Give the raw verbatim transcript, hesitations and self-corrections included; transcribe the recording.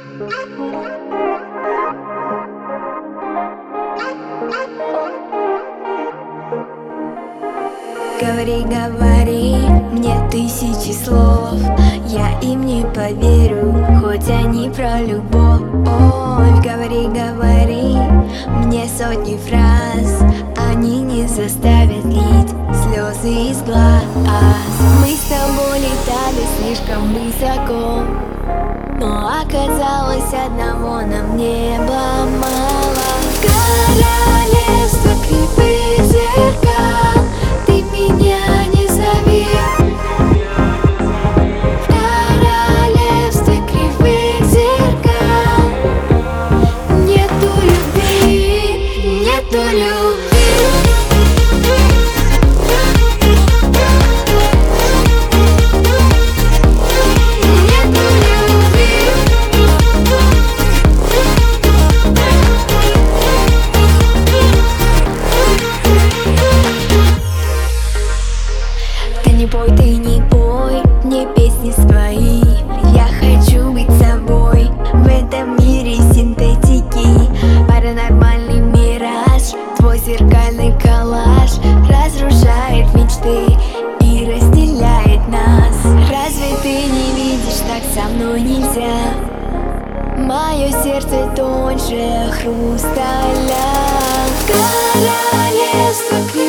Говори, говори мне тысячи слов, я им не поверю, хоть они про любовь. Говори, говори мне сотни фраз, они не заставят лить слезы из глаз. Мы с тобой летали слишком высоко, но оказалось, одного нам не было мало. Королевство кривых зеркал, ты меня не зови. В королевстве кривых зеркал нету любви, нету любви. Не пой, ты не пой мне песни свои. Я хочу быть собой в этом мире синтетики. Паранормальный мираж, твой зеркальный коллаж разрушает мечты и разделяет нас. Разве ты не видишь, так со мной нельзя? Мое сердце тоньше хрусталя. Королевство